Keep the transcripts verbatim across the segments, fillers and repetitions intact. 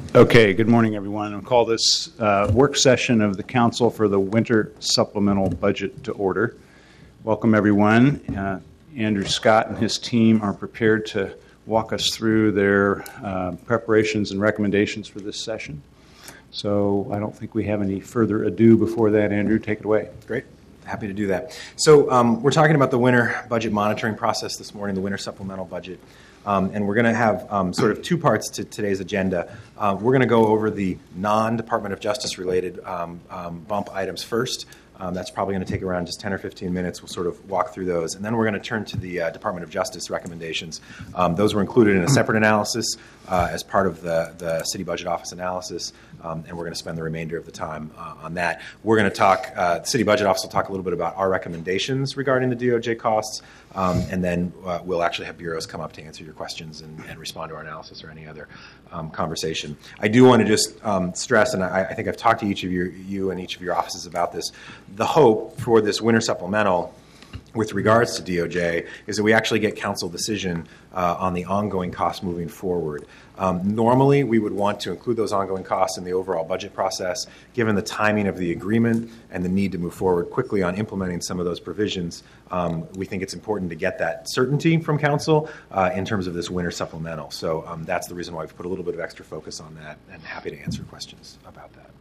Okay, good morning, everyone. I'll call this uh, work session of the Council for the Winter Supplemental Budget to order. Welcome, everyone. Uh, Andrew Scott and his team are prepared to walk us through their uh, preparations and recommendations for this session. So I don't think we have any further ado before that. Andrew, take it away. Great. Happy to do that. So um, we're talking about the winter budget monitoring process this morning, the winter supplemental budget. Um, and we're going to have um, sort of two parts to today's agenda. Uh, we're going to go over the non-Department of Justice related um, um, bump items first. Um, that's probably going to take around just ten or fifteen minutes. We'll sort of walk through those. And then we're going to turn to the uh, Department of Justice recommendations. Um, those were included in a separate analysis uh, as part of the, the City Budget Office analysis. Um, and we're going to spend the remainder of the time uh, on that. We're going to talk, uh, the City Budget Office will talk a little bit about our recommendations regarding the D O J costs. Um, and then uh, we'll actually have bureaus come up to answer your questions and, and respond to our analysis or any other um, conversation. I do want to just um, stress, and I, I think I've talked to each of your, you and each of your offices about this, the hope for this winter supplemental with regards to D O J is that we actually get council decision uh, on the ongoing costs moving forward. Um, normally, we would want to include those ongoing costs in the overall budget process, given the timing of the agreement and the need to move forward quickly on implementing some of those provisions. Um, we think it's important to get that certainty from council uh, in terms of this winter supplemental. So um, that's the reason why we've put a little bit of extra focus on that, and happy to answer questions about that.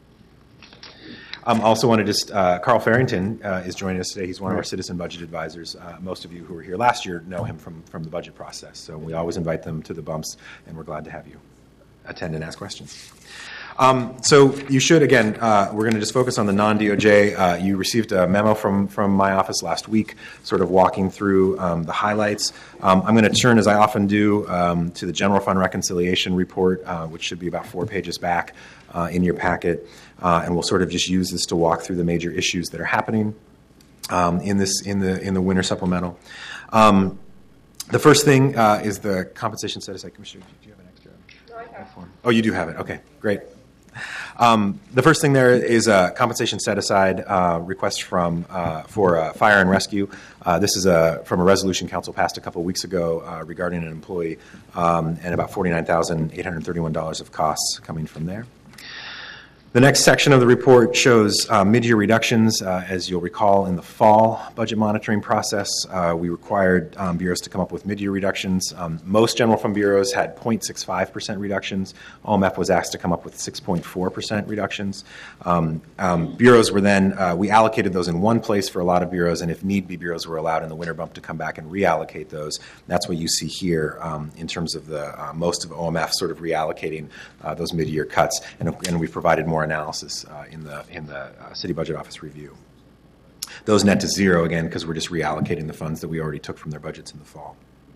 I um, also want to just, uh, Carl Farrington uh, is joining us today. He's one of our citizen budget advisors. Uh, most of you who were here last year know him from, from the budget process. So we always invite them to the bumps, and we're glad to have you attend and ask questions. Um, so you should, again, uh, we're going to just focus on the non-D O J. Uh, you received a memo from, from my office last week, sort of walking through um, the highlights. Um, I'm going to turn, as I often do, um, to the General Fund Reconciliation Report, uh, which should be about four pages back uh, in your packet. Uh, and we'll sort of just use this to walk through the major issues that are happening um, in this in the in the winter supplemental. Um, the first thing uh, is the compensation set aside. Commissioner, do you have an extra? No, I have. Form? Oh, you do have it. Okay, great. Um, the first thing there is a compensation set aside uh, request from uh, for uh, fire and rescue. Uh, this is a, from a resolution council passed a couple of weeks ago uh, regarding an employee, um, and about forty-nine thousand eight hundred thirty-one dollars of costs coming from there. The next section of the report shows uh, mid-year reductions. Uh, as you'll recall, in the fall budget monitoring process, uh, we required um, bureaus to come up with mid-year reductions. Um, most general fund bureaus had zero point six five percent reductions. O M F was asked to come up with six point four percent reductions. Um, um, bureaus were then, uh, we allocated those in one place for a lot of bureaus, and if need be, bureaus were allowed in the winter bump to come back and reallocate those. That's what you see here um, in terms of the uh, most of O M F sort of reallocating uh, those mid-year cuts, and, and we've provided more analysis uh, in the in the uh, City Budget Office review. Those net to zero again because we're just reallocating the funds that we already took from their budgets in the fall.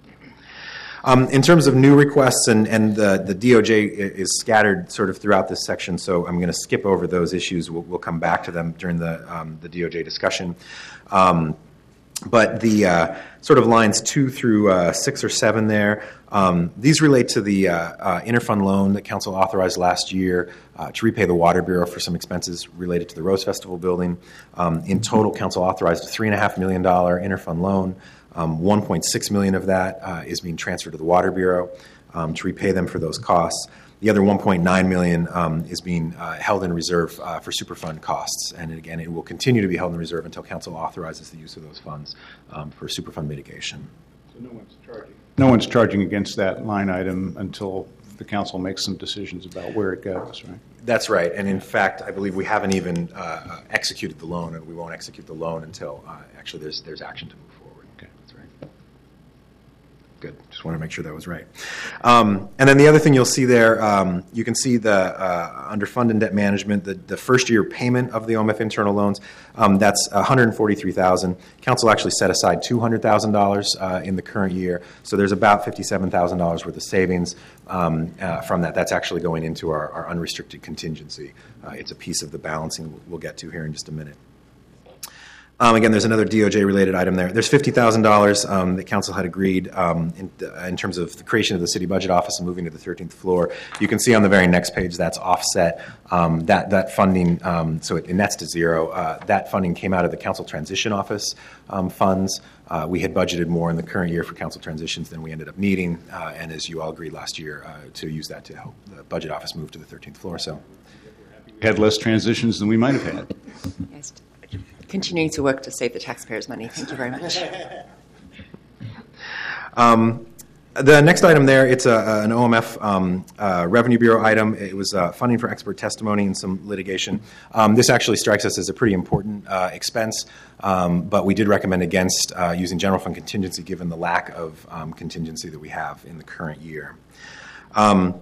Um, in terms of new requests, and, and the, the D O J is scattered sort of throughout this section, so I'm going to skip over those issues. We'll, we'll come back to them during the um, the D O J discussion. Um, But the uh, sort of lines two through uh, six or seven there, um, these relate to the uh, uh, interfund loan that Council authorized last year uh, to repay the Water Bureau for some expenses related to the Rose Festival building. Um, in total, Council authorized a three point five million dollars interfund loan. Um, one point six million dollars of that uh, is being transferred to the Water Bureau um, to repay them for those costs. The other one point nine million dollars um, is being uh, held in reserve uh, for Superfund costs. And again, it will continue to be held in reserve until Council authorizes the use of those funds um, for Superfund mitigation. So no one's charging. No one's charging against that line item until the Council makes some decisions about where it goes, right? That's right. And in fact, I believe we haven't even uh, executed the loan, and we won't execute the loan until uh, actually there's there's action to move forward. Okay, that's right. Good. Just want to make sure that was right. Um, and then the other thing you'll see there, um, you can see the uh, under fund and debt management, the, the first year payment of the O M F internal loans. Um, that's one hundred forty-three thousand dollars. Council actually set aside two hundred thousand dollars uh, in the current year, so there's about fifty-seven thousand dollars worth of savings um, uh, from that. That's actually going into our, our unrestricted contingency. Uh, it's a piece of the balancing we'll get to here in just a minute. Um, again, there's another D O J-related item there. There's fifty thousand dollars um, that council had agreed um, in, uh, in terms of the creation of the city budget office and moving to the thirteenth floor. You can see on the very next page that's offset. Um, that that funding, um, so it, it nets to zero. Uh, that funding came out of the council transition office um, funds. Uh, we had budgeted more in the current year for council transitions than we ended up needing, uh, and as you all agreed last year, uh, to use that to help the budget office move to the thirteenth floor. So, we had less transitions than we might have had. Yes. Continuing to work to save the taxpayers' money. Thank you very much. um, the next item there, it's a, an O M F um, uh, Revenue Bureau item. It was uh, funding for expert testimony and some litigation. Um, this actually strikes us as a pretty important uh, expense, um, but we did recommend against uh, using general fund contingency given the lack of um, contingency that we have in the current year. Um,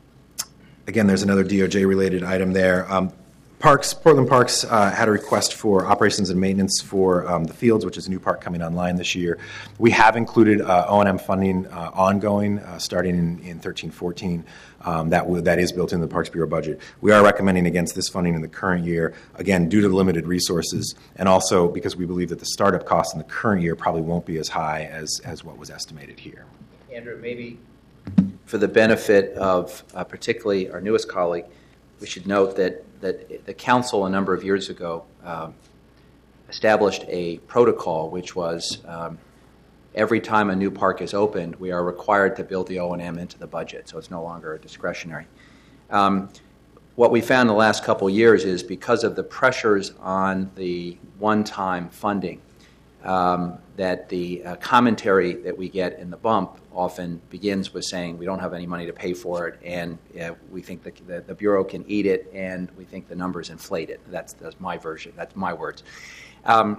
again, there's another D O J-related item there. Um, Parks, Portland Parks uh, had a request for operations and maintenance for um, the fields, which is a new park coming online this year. We have included uh, O and M funding uh, ongoing, uh, starting in, in thirteen fourteen. Um, that, w- that is built into the Parks Bureau budget. We are recommending against this funding in the current year, again, due to the limited resources, and also because we believe that the startup costs in the current year probably won't be as high as, as what was estimated here. Andrew, maybe for the benefit of uh, particularly our newest colleague, we should note that that the council a number of years ago um, established a protocol which was um, every time a new park is opened, we are required to build the O and M into the budget, so it's no longer discretionary. Um, what we found in the last couple of years is because of the pressures on the one-time funding, um, that the uh, commentary that we get in the bump often begins with saying we don't have any money to pay for it, and uh, we think the, the, the Bureau can eat it, and we think the numbers inflated. That's, that's my version. That's my words. Um,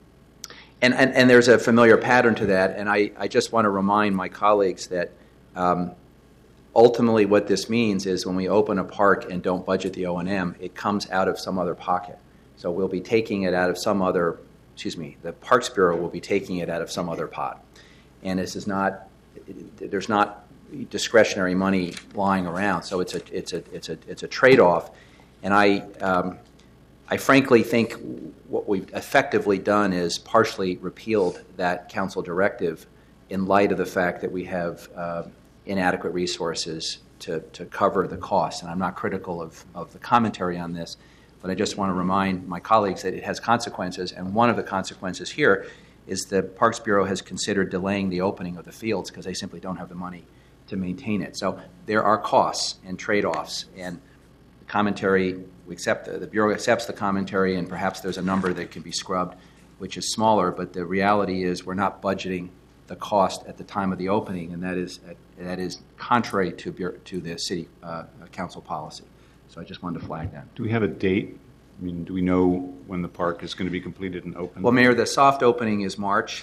and, and, and there's a familiar pattern to that, and I, I just want to remind my colleagues that um, ultimately what this means is when we open a park and don't budget the O and M, it comes out of some other pocket. So we'll be taking it out of some other, excuse me, the Parks Bureau will be taking it out of some other pot. And this is not, there's not discretionary money lying around, so it's a it's a it's a it's a trade-off, and I um, I frankly think what we've effectively done is partially repealed that council directive in light of the fact that we have uh, inadequate resources to to cover the costs. And I'm not critical of of the commentary on this, but I just want to remind my colleagues that it has consequences, and one of the consequences here is the Parks Bureau has considered delaying the opening of the fields because they simply don't have the money to maintain it. So there are costs and trade-offs, and the commentary, we accept the, the Bureau accepts the commentary, and perhaps there's a number that can be scrubbed, which is smaller, but the reality is we're not budgeting the cost at the time of the opening, and that is that is contrary to to the city uh, council policy. So I just wanted to flag that. Do we have a date? I mean, do we know when the park is going to be completed and open? Well, Mayor, the soft opening is March,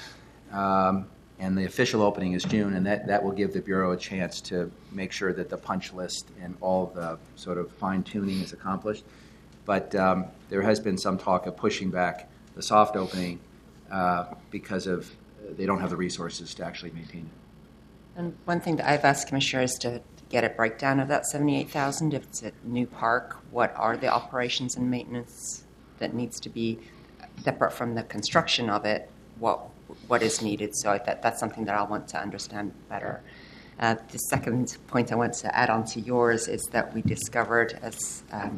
um, and the official opening is June, and that, that will give the Bureau a chance to make sure that the punch list and all the sort of fine-tuning is accomplished. But um, there has been some talk of pushing back the soft opening uh, because of uh, they don't have the resources to actually maintain it. And one thing that I've asked commissioners to get a breakdown of that seventy-eight thousand dollars. If it's a new park, what are the operations and maintenance that needs to be separate from the construction of it? What what is needed? So that that's something that I want to understand better. Uh, the second point I want to add on to yours is that we discovered as um,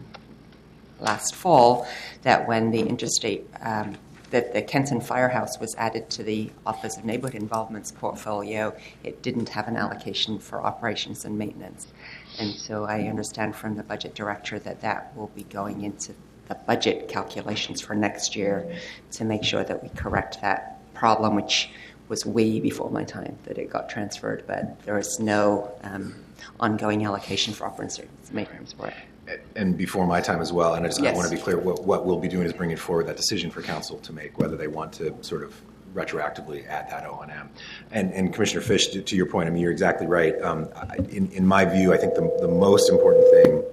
last fall that when the interstate um, that the Kenton Firehouse was added to the Office of Neighborhood Involvement's portfolio, it didn't have an allocation for operations and maintenance. And so I understand from the budget director that that will be going into the budget calculations for next year to make sure that we correct that problem, which was way before my time that it got transferred, but there is no um, ongoing allocation for operations and maintenance for it. And before my time as well, and I just yes. I want to be clear, what, what we'll be doing is bringing forward that decision for council to make, whether they want to sort of retroactively add that O and M. And, and Commissioner Fish, to, to your point, I mean, you're exactly right. Um, I, in, in my view, I think the, the most important thing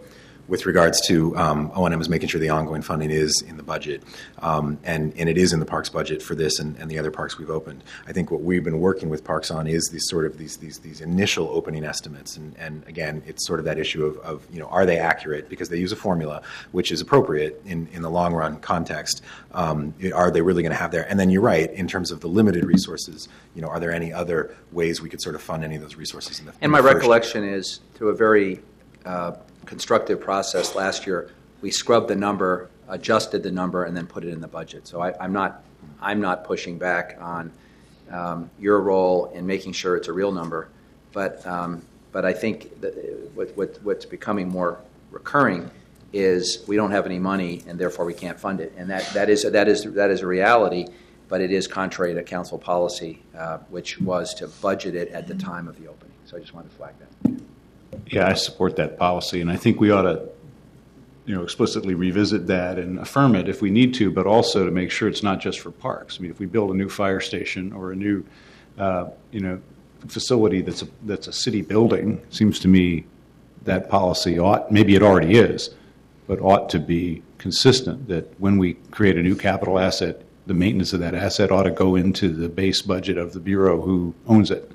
with regards to um, O and M is making sure the ongoing funding is in the budget, um, and, and it is in the parks budget for this and, and the other parks we've opened. I think what we've been working with parks on is these sort of these these, these initial opening estimates, and, and again, it's sort of that issue of, of, you know, are they accurate? Because they use a formula which is appropriate in, in the long run context. Um, are they really going to have there? And then you're right, in terms of the limited resources, you know, are there any other ways we could sort of fund any of those resources in the And my recollection is, through a very uh, constructive process last year, we scrubbed the number, adjusted the number, and then put it in the budget. So I, I'm not, I'm not pushing back on um, your role in making sure it's a real number, but um, but I think that what, what, what's becoming more recurring is we don't have any money, and therefore we can't fund it, and that, that is that is that is a reality. But it is contrary to council policy, uh, which was to budget it at the time of the opening. So I just wanted to flag that. Yeah, I support that policy, and I think we ought to, you know, explicitly revisit that and affirm it if we need to, but also to make sure it's not just for parks. I mean, if we build a new fire station or a new, uh, you know, facility that's a, that's a city building, it seems to me that policy ought, maybe it already is, but ought to be consistent, that when we create a new capital asset, the maintenance of that asset ought to go into the base budget of the Bureau who owns it.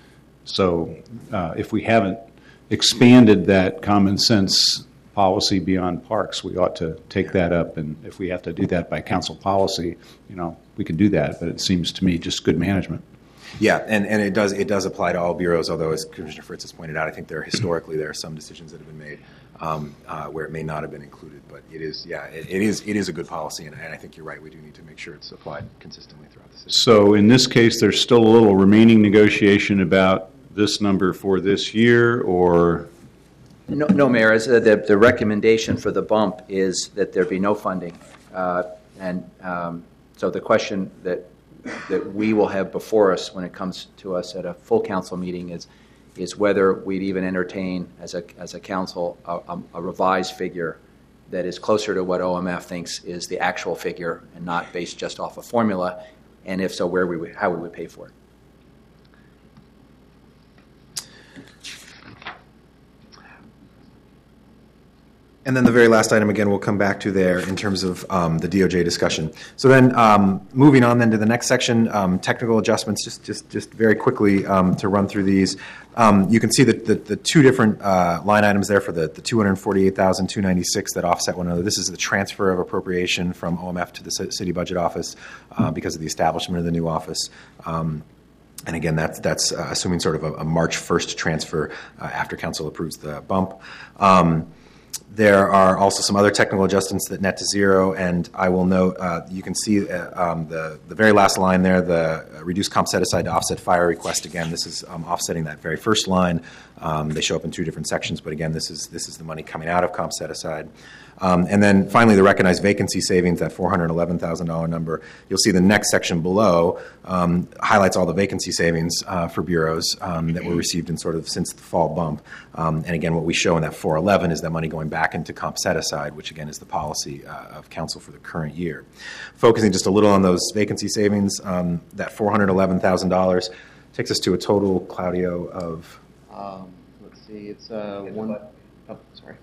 So uh, if we haven't expanded that common sense policy beyond parks, we ought to take that up, and if we have to do that by council policy, you know, we can do that, but it seems to me just good management. Yeah, and, and it does it does apply to all bureaus, although, as Commissioner Fritz has pointed out, I think there historically there are some decisions that have been made um, uh, where it may not have been included, but it is, yeah, it, it is it is a good policy, and, and I think you're right, we do need to make sure it's applied consistently throughout the system. So in this case, there's still a little remaining negotiation about this number for this year, or? No, no Mayor, as, uh, the, the recommendation for the bump is that there be no funding. Uh, and um, so the question that that we will have before us when it comes to us at a full council meeting is is whether we'd even entertain as a as a council a, a, a revised figure that is closer to what O M F thinks is the actual figure and not based just off a formula, and if so, where we would, how we would pay for it. And then the very last item, again, we'll come back to there in terms of um, the D O J discussion. So then um, moving on then to the next section, um, technical adjustments, just just, just very quickly um, to run through these. Um, you can see that the, the two different uh, line items there for the, the two hundred forty-eight thousand two hundred ninety-six that offset one another. This is the transfer of appropriation from O M F to the city budget office uh, because of the establishment of the new office. Um, And again, that's that's uh, assuming sort of a, a March first transfer uh, after council approves the bump. Um, There are also some other technical adjustments that net to zero, and I will note, uh, you can see uh, um, the, the very last line there, the uh, reduced comp set aside to offset fire request. Again, this is um, offsetting that very first line. Um, they show up in two different sections, but again, this is this is the money coming out of comp set aside. Um, and then finally, the recognized vacancy savings, that four hundred eleven thousand dollars number. You'll see the next section below um, highlights all the vacancy savings uh, for bureaus um, that were received in sort of since the fall bump. Um, and again, what we show in that four eleven is that money going back into comp set aside, which again is the policy uh, of council for the current year. Focusing just a little on those vacancy savings, um, that four hundred eleven thousand dollars takes us to a total, Claudio, of... Um, let's see, it's uh, one... Oh, sorry.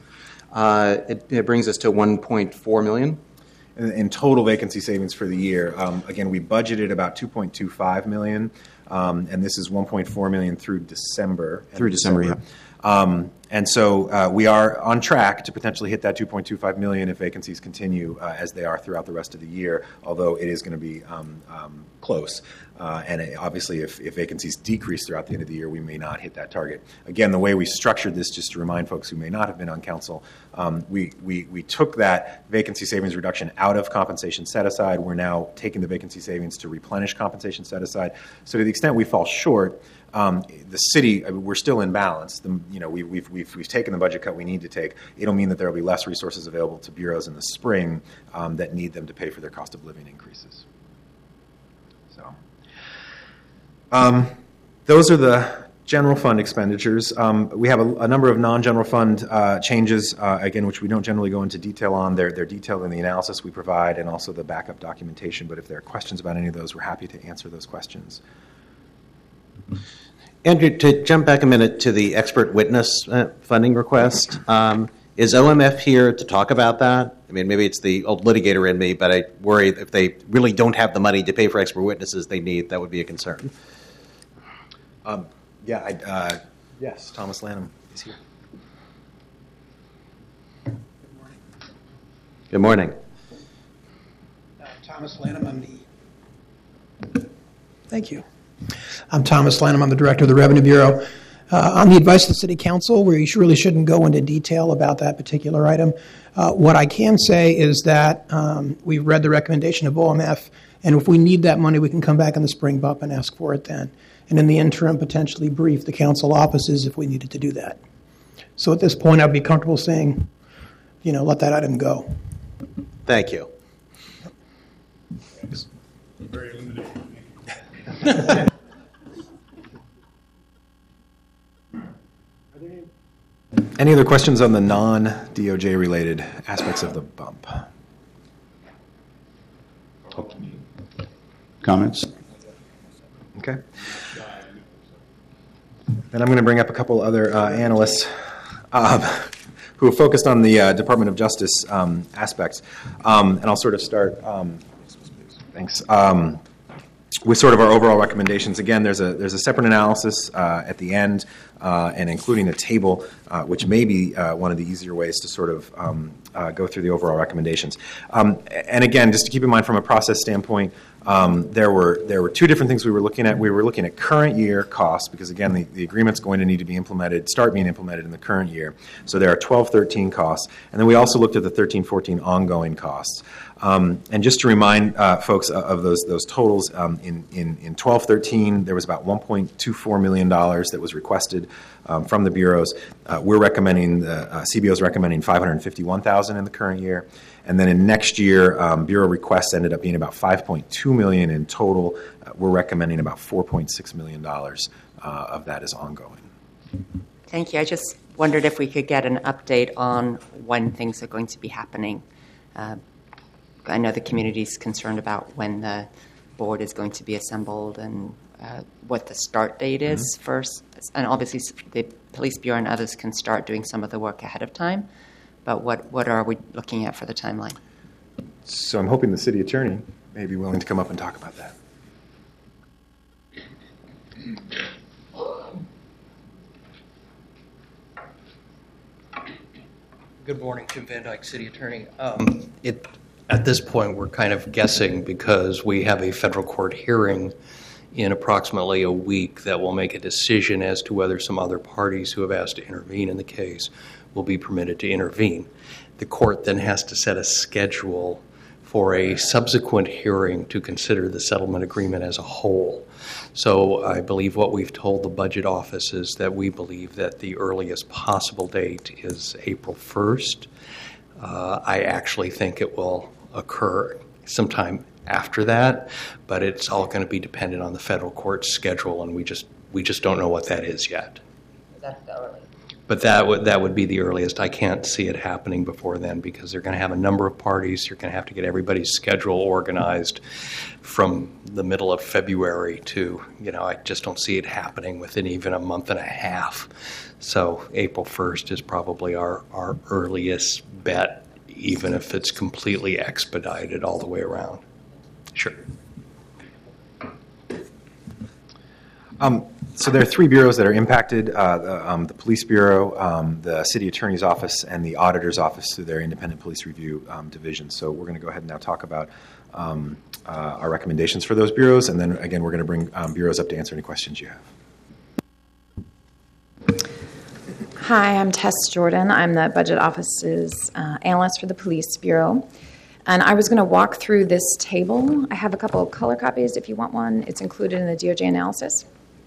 Uh, it, it brings us to one point four million dollars. In, in total vacancy savings for the year. Um, again, we budgeted about two point two five million dollars, um, and this is one point four million dollars through December. Through December, December, yeah. Um, and so uh, we are on track to potentially hit that two point two five million dollars if vacancies continue uh, as they are throughout the rest of the year, although it is going to be um, um, close. Uh, and it, obviously, if, if vacancies decrease throughout the end of the year, we may not hit that target. Again, the way we structured this, just to remind folks who may not have been on council, um, we, we, we took that vacancy savings reduction out of compensation set aside. We're now taking the vacancy savings to replenish compensation set aside. So to the extent we fall short, Um, the city, I mean, we're still in balance. The, you know, we, we've, we've, we've taken the budget cut we need to take. It'll mean that there will be less resources available to bureaus in the spring um, that need them to pay for their cost of living increases. So um, those are the general fund expenditures. Um, we have a, a number of non-general fund uh, changes, uh, again, which we don't generally go into detail on. They're, they're detailed in the analysis we provide and also the backup documentation. But if there are questions about any of those, we're happy to answer those questions. Andrew, to jump back a minute to the expert witness uh, funding request, um, Is O M F here to talk about that? I mean, maybe it's the old litigator in me, but I worry if they really don't have the money to pay for expert witnesses they need, that would be a concern. Um, yeah, I, uh, yes, Thomas Lanham is here. Good morning. Uh, Thomas Lanham, I'm the... Thank you. I'm Thomas Lanham. I'm the director of the Revenue Bureau. Uh, on the advice of the City Council, we really shouldn't go into detail about that particular item. Uh, what I can say is that um, we've read the recommendation of O M F, and if we need that money, we can come back in the spring bump and ask for it then. And in the interim, potentially brief the council offices if we needed to do that. So at this point, I'd be comfortable saying, you know, let that item go. Thank you. Very limited. Any other questions on the non-D O J related aspects of the bump? Comments? Okay. Then I'm going to bring up a couple other uh, analysts um, who have focused on the uh, Department of Justice um, aspects. Um, and I'll sort of start, um, thanks, um, with sort of our overall recommendations. Again, there's a there's a separate analysis uh, at the end, uh, and including a table, uh, which may be uh, one of the easier ways to sort of um, uh, go through the overall recommendations. Um, and again, just to keep in mind from a process standpoint, um, there were there were two different things we were looking at. We were looking at current year costs, because again, the, the agreement's going to need to be implemented, start being implemented in the current year. So there are twelve thirteen costs. And then we also looked at the thirteen fourteen ongoing costs. Um, and just to remind uh, folks of those those totals, um, in, in, in twelve thirteen, there was about one point two four million dollars that was requested um, from the bureaus. Uh, we're recommending, the uh, C B O is recommending five hundred fifty-one thousand dollars in the current year. And then in next year, um, bureau requests ended up being about five point two million dollars in total. Uh, we're recommending about four point six million dollars uh, of that is ongoing. Thank you. I just wondered if we could get an update on when things are going to be happening. Uh, I know the community is concerned about when the board is going to be assembled and uh, what the start date is mm-hmm. first. And obviously the Police Bureau and others can start doing some of the work ahead of time. But what, what are we looking at for the timeline? So I'm hoping the city attorney may be willing to come up and talk about that. Good morning, Jim Van Dyke, City Attorney. Um, it, at this point, we're kind of guessing because we have a federal court hearing in approximately a week that will make a decision as to whether some other parties who have asked to intervene in the case will be permitted to intervene. The court then has to set a schedule for a subsequent hearing to consider the settlement agreement as a whole. So I believe what we've told the budget office is that we believe that the earliest possible date is April first. Uh, I actually think it will occur sometime after that, but it's all going to be dependent on the federal court's schedule, and we just we just don't know what that is yet. That's the earliest. But that would that would be the earliest. I can't see it happening before then because they're going to have a number of parties. You're going to have to get everybody's schedule organized from the middle of February to, you know, I just don't see it happening within even a month and a half. So April first is probably our, our earliest bet, even if it's completely expedited all the way around. Sure. Um, so there are three bureaus that are impacted, uh, the, um, the Police Bureau, um, the City Attorney's Office, and the Auditor's Office through their Independent Police Review um, division. So we're going to go ahead and now talk about um, uh, our recommendations for those bureaus, and then again we're going to bring um, bureaus up to answer any questions you have. Hi, I'm Tess Jordan. I'm the Budget Office's uh, analyst for the Police Bureau. And I was going to walk through this table. I have a couple of color copies if you want one. It's included in the D O J analysis.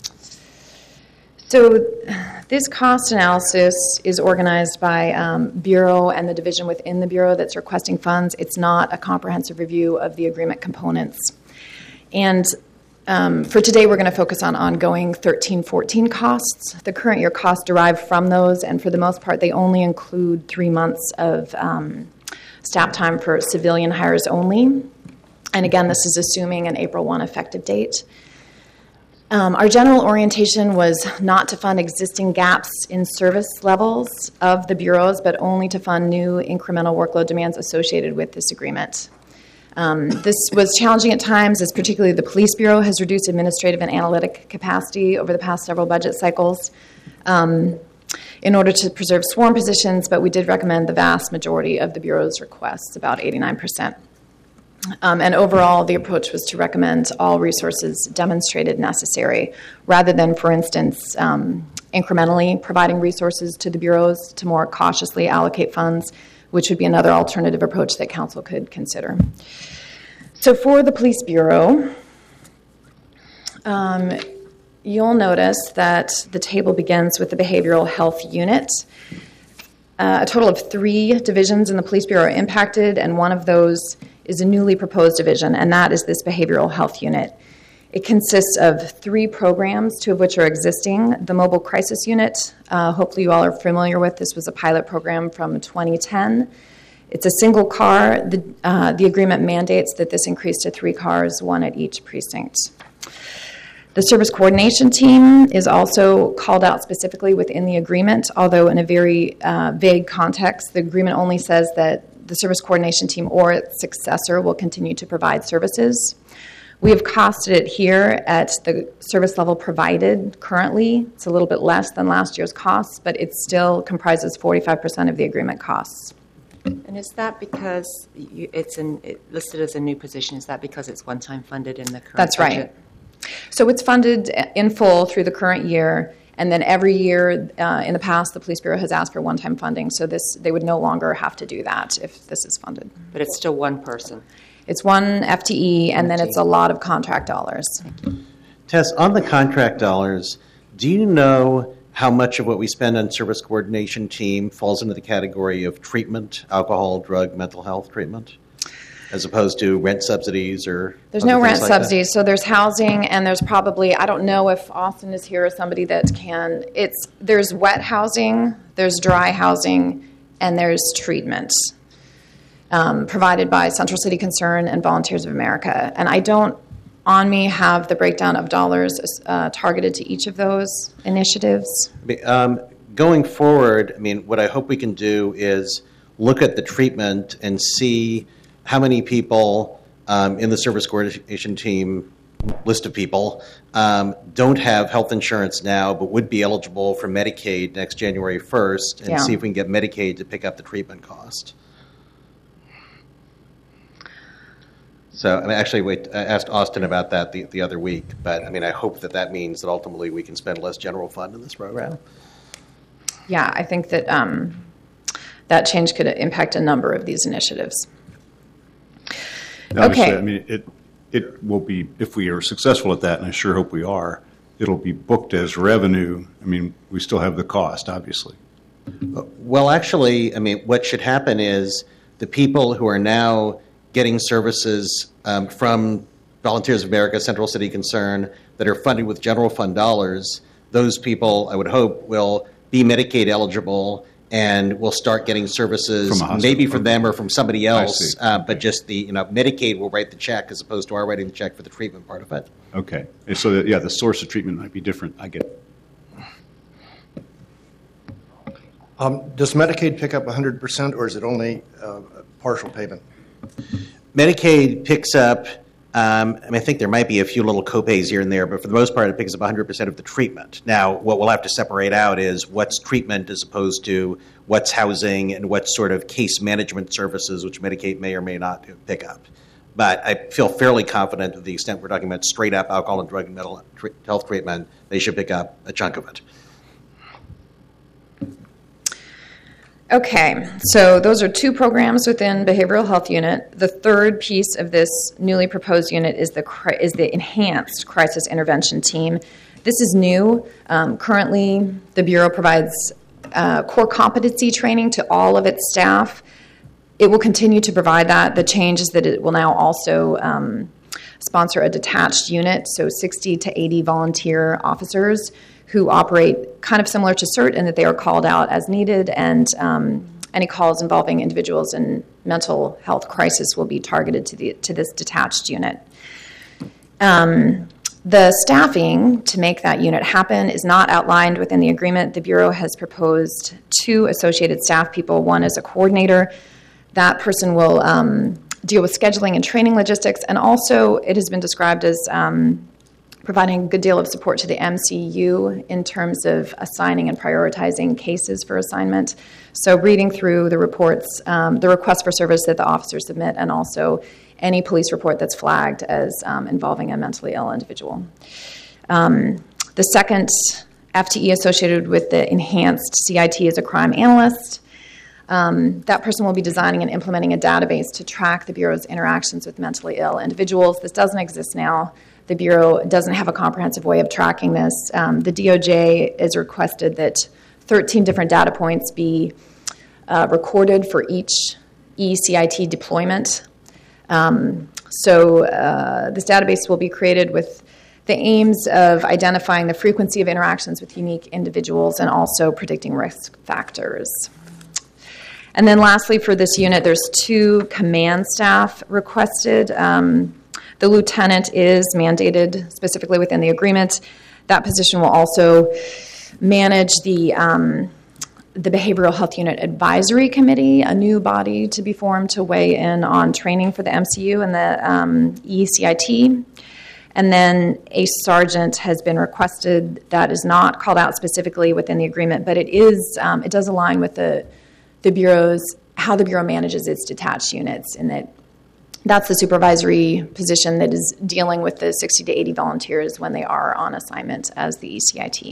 So this cost analysis is organized by um, Bureau and the division within the Bureau that's requesting funds. It's not a comprehensive review of the agreement components. And um, for today, we're going to focus on ongoing thirteen fourteen costs. The current year costs derive from those, and for the most part, they only include three months of um, staff time for civilian hires only. And again, this is assuming an April first effective date. Um, our general orientation was not to fund existing gaps in service levels of the bureaus, but only to fund new incremental workload demands associated with this agreement. Um, this was challenging at times, as particularly the Police Bureau has reduced administrative and analytic capacity over the past several budget cycles um, in order to preserve sworn positions, but we did recommend the vast majority of the Bureau's requests, about eighty-nine percent. Um, and overall, the approach was to recommend all resources demonstrated necessary, rather than, for instance, um, incrementally providing resources to the bureaus to more cautiously allocate funds, which would be another alternative approach that council could consider. So for the Police Bureau, um, you'll notice that the table begins with the Behavioral Health Unit. Uh, a total of three divisions in the Police Bureau are impacted, and one of those is a newly proposed division, and that is this Behavioral Health Unit. It consists of three programs, two of which are existing. The Mobile Crisis Unit, uh, hopefully you all are familiar with. This was a pilot program from twenty ten. It's a single car. The, uh, the agreement mandates that this increase to three cars, one at each precinct. The Service Coordination Team is also called out specifically within the agreement, although in a very uh, vague context. The agreement only says that the Service Coordination Team or its successor will continue to provide services. We have costed it here at the service level provided currently. It's a little bit less than last year's costs, but it still comprises forty-five percent of the agreement costs. And is that because you, it's in, it listed as a new position? Is that because it's one-time funded in the current That's budget? right. So it's funded in full through the current year, and then every year uh, in the past, the Police Bureau has asked for one-time funding, so this they would no longer have to do that if this is funded. But it's still one person. It's one F T E, and then it's a lot of contract dollars. Tess, on the contract dollars, do you know how much of what we spend on Service Coordination Team falls into the category of treatment, alcohol, drug, mental health treatment, as opposed to rent subsidies or There's other no things rent like subsidies, so there's housing, and there's probably, I don't know if Austin is here or somebody that can, it's, there's wet housing, there's dry housing, and there's treatment um, provided by Central City Concern and Volunteers of America. And I don't, on me, have the breakdown of dollars uh, targeted to each of those initiatives. Um, going forward, I mean, what I hope we can do is look at the treatment and see how many people um, in the Service Coordination Team list of people um, don't have health insurance now but would be eligible for Medicaid next January first, and Yeah. see if we can get Medicaid to pick up the treatment cost. So, I mean, actually, wait, I asked Austin about that the, the other week, but I mean, I hope that that means that ultimately we can spend less general fund in this program. Yeah, I think that um, that change could impact a number of these initiatives. Obviously, Okay. I mean, it, it will be, if we are successful at that, and I sure hope we are, it'll be booked as revenue. I mean, we still have the cost, obviously. Well, actually, I mean, what should happen is the people who are now getting services um, from Volunteers of America, Central City Concern, that are funded with general fund dollars, those people, I would hope, will be Medicaid eligible and will start getting services From a hospital. maybe from them or from somebody else, see. uh, but just the, you know, Medicaid will write the check as opposed to our writing the check for the treatment part of it. Okay. And so, that, yeah, the source of treatment might be different. I get it. Um, does Medicaid pick up one hundred percent, or is it only uh, partial payment? Medicaid picks up, um, I mean, I think there might be a few little copays here and there, but for the most part, it picks up one hundred percent of the treatment. Now, what we'll have to separate out is what's treatment as opposed to what's housing and what's sort of case management services, which Medicaid may or may not pick up. But I feel fairly confident to the extent we're talking about straight up alcohol and drug and mental health treatment, they should pick up a chunk of it. Okay, so those are two programs within Behavioral Health Unit. The third piece of this newly proposed unit is the cri- is the Enhanced Crisis Intervention Team. This is new. Um, currently, the Bureau provides uh, core competency training to all of its staff. It will continue to provide that. The change is that it will now also um, sponsor a detached unit, so sixty to eighty volunteer officers who operate kind of similar to CERT in that they are called out as needed, and um, any calls involving individuals in mental health crisis will be targeted to the to this detached unit. Um, The staffing to make that unit happen is not outlined within the agreement. The Bureau has proposed two associated staff people. One is a coordinator. That person will um, deal with scheduling and training logistics, and also it has been described as um, providing a good deal of support to the M C U in terms of assigning and prioritizing cases for assignment. So reading through the reports, um, the request for service that the officers submit, and also any police report that's flagged as um, involving a mentally ill individual. Um, the second F T E associated with the enhanced C I T is a crime analyst. Um, that person will be designing and implementing a database to track the Bureau's interactions with mentally ill individuals. This doesn't exist now. The Bureau doesn't have a comprehensive way of tracking this. Um, the D O J has requested that thirteen different data points be uh, recorded for each E C I T deployment. Um, so uh, this database will be created with the aims of identifying the frequency of interactions with unique individuals and also predicting risk factors. And then lastly, for this unit, there's two command staff requested. Um, the lieutenant is mandated specifically within the agreement. That position will also manage the um, the Behavioral Health Unit Advisory Committee, a new body to be formed to weigh in on training for the M C U and the um, E C I T. And then a sergeant has been requested. That is not called out specifically within the agreement, but it is um, it does align with the the Bureau's, how the Bureau manages its detached units, in that that's the supervisory position that is dealing with the sixty to eighty volunteers when they are on assignment as the E C I T.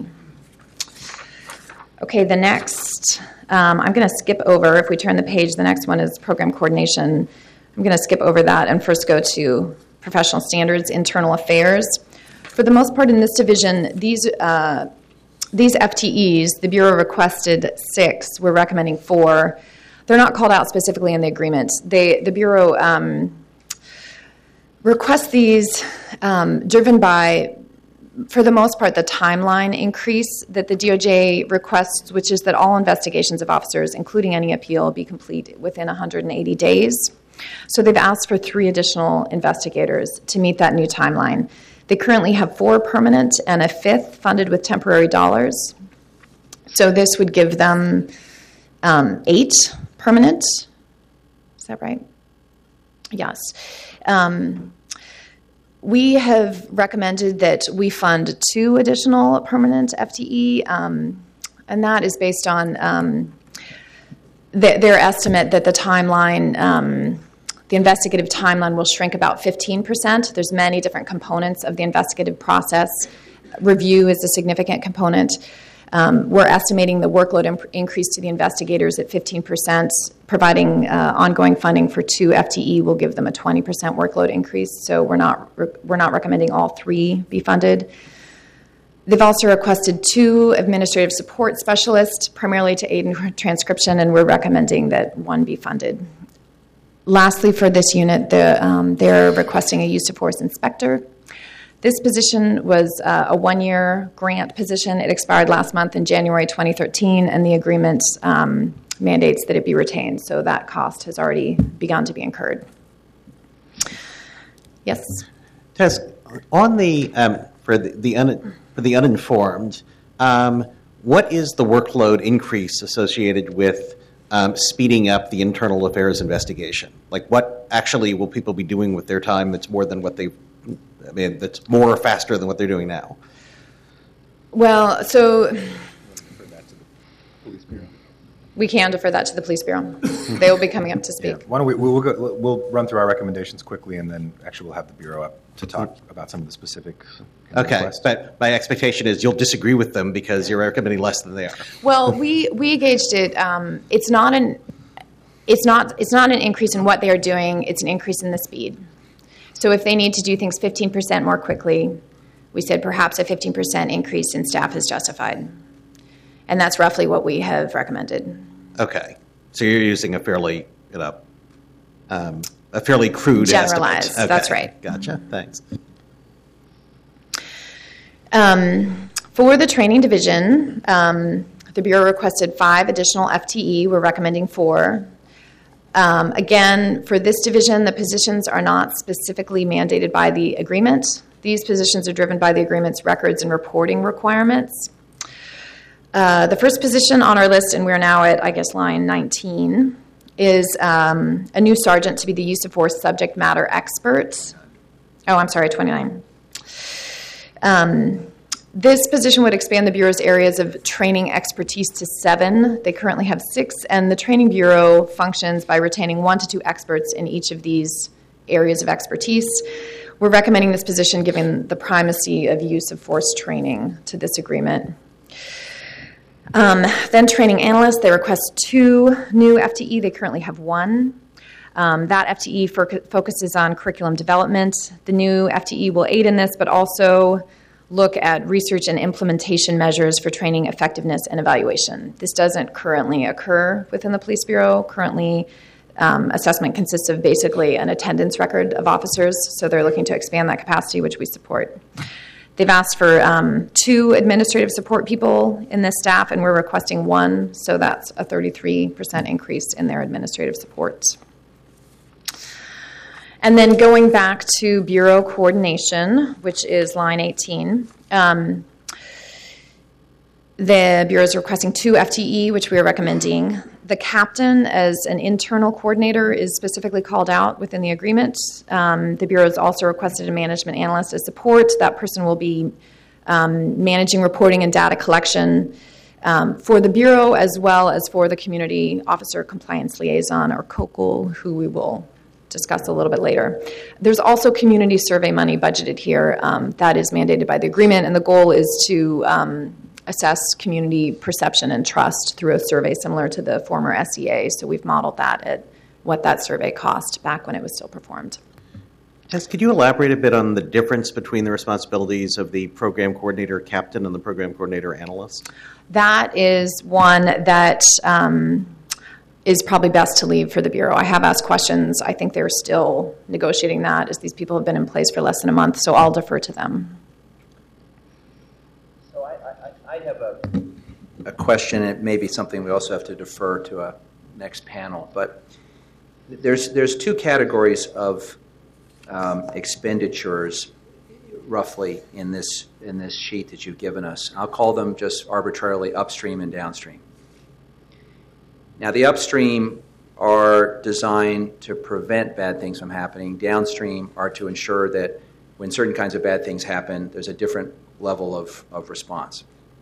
Okay, the next, um, I'm going to skip over, if we turn the page, the next one is program coordination. I'm going to skip over that and first go to professional standards, internal affairs. For the most part in this division, these uh, these F T Es, the Bureau requested six. We're recommending four. They're not called out specifically in the agreement. They, the Bureau um, requests these um, driven by, for the most part, the timeline increase that the D O J requests, which is that all investigations of officers, including any appeal, be complete within one hundred eighty days. So they've asked for three additional investigators to meet that new timeline. They currently have four permanent and a fifth funded with temporary dollars. So this would give them um, eight permanent. Is that right? Yes. Um, we have recommended that we fund two additional permanent F T E, um, and that is based on um, th- their estimate that the timeline, um, the investigative timeline will shrink about fifteen percent. There's many different components of the investigative process. Review is a significant component. Um, we're estimating the workload imp- increase to the investigators at fifteen percent. Providing uh, ongoing funding for two F T E will give them a twenty percent workload increase. So we're not re- we're not recommending all three be funded. They've also requested two administrative support specialists, primarily to aid in transcription, and we're recommending that one be funded. Lastly, for this unit, the, um, they're requesting a use of force inspector. This position was uh, a one-year grant position. It expired last month in January twenty thirteen, and the agreement um, mandates that it be retained, so that cost has already begun to be incurred. Yes? Tess, on the, um, for the, the, un, for the uninformed, um, what is the workload increase associated with Um, speeding up the internal affairs investigation? Like, what actually will people be doing with their time that's more than what they, I mean, that's more or faster than what they're doing now? Well, so we can defer that to the police bureau. They will be coming up to speak. Yeah. Why don't we, we'll, go, we'll run through our recommendations quickly, and then actually we'll have the Bureau up to talk about some of the specifics. Okay, requests. but my expectation is you'll disagree with them because you're recommending less than they are. Well, we we gauged it. Um, it's not an it's not it's not an increase in what they are doing. It's an increase in the speed. So if they need to do things fifteen percent more quickly, we said perhaps a fifteen percent increase in staff is justified, and that's roughly what we have recommended. Okay, so you're using a fairly you know um, a fairly crude generalized. estimate. Okay. That's right. Gotcha. Thanks. Um, for the training division, um, the Bureau requested five additional F T E. We're recommending four. Um, again, for this division, the positions are not specifically mandated by the agreement. These positions are driven by the agreement's records and reporting requirements. Uh, the first position on our list, and we're now at, I guess, line nineteen, is um, a new sergeant to be the use of force subject matter expert. Oh, I'm sorry, twenty-nine. Um, this position would expand the Bureau's areas of training expertise to seven. They currently have six, and the Training Bureau functions by retaining one to two experts in each of these areas of expertise. We're recommending this position given the primacy of use of force training to this agreement. Um, then training analysts, they request two new F T E. They currently have one. Um, that F T E for, focuses on curriculum development. The new F T E will aid in this, but also look at research and implementation measures for training effectiveness and evaluation. This doesn't currently occur within the Police Bureau. Currently, um, assessment consists of basically an attendance record of officers, so they're looking to expand that capacity, which we support. They've asked for um, two administrative support people in this staff, and we're requesting one, so that's a thirty-three percent increase in their administrative support. And then going back to Bureau coordination, which is line eighteen, um, the Bureau is requesting two F T E, which we are recommending. The captain, as an internal coordinator, is specifically called out within the agreement. Um, the Bureau has also requested a management analyst as support. That person will be um, managing reporting and data collection um, for the Bureau, as well as for the Community Officer Compliance Liaison, or C O C L, who we will discuss a little bit later. There's also community survey money budgeted here um, that is mandated by the agreement, and the goal is to um, assess community perception and trust through a survey similar to the former S E A. So we've modeled that at what that survey cost back when it was still performed. Tess, could you elaborate a bit on the difference between the responsibilities of the program coordinator captain and the program coordinator analyst? That is one that um, is probably best to leave for the Bureau. I have asked questions. I think they're still negotiating that, as these people have been in place for less than a month, so I'll defer to them. So I, I, I have a, a question. It may be something we also have to defer to a next panel, but there's there's two categories of um, expenditures roughly in this in this sheet that you've given us. I'll call them just arbitrarily upstream and downstream. Now, the upstream are designed to prevent bad things from happening. Downstream are to ensure that when certain kinds of bad things happen, there's a different level of, of response.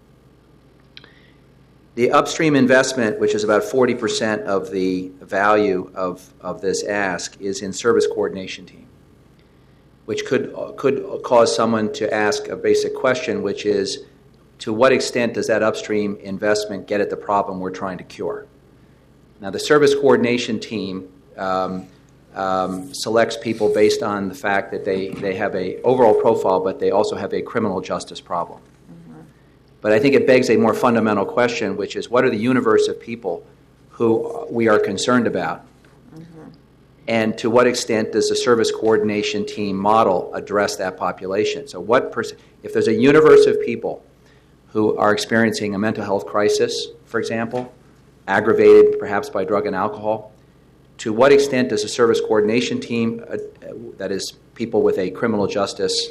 The upstream investment, which is about forty percent of the value of, of this ask, is in service coordination team, which could, could cause someone to ask a basic question, which is, to what extent does that upstream investment get at the problem we're trying to cure? Now, the service coordination team um, um, selects people based on the fact that they, they have a overall profile, but they also have a criminal justice problem. Mm-hmm. But I think it begs a more fundamental question, which is, what are the universe of people who we are concerned about? Mm-hmm. And to what extent does the service coordination team model address that population? So what pers- if there's a universe of people who are experiencing a mental health crisis, for example, aggravated perhaps by drug and alcohol, to what extent does a service coordination team, uh, that is people with a criminal justice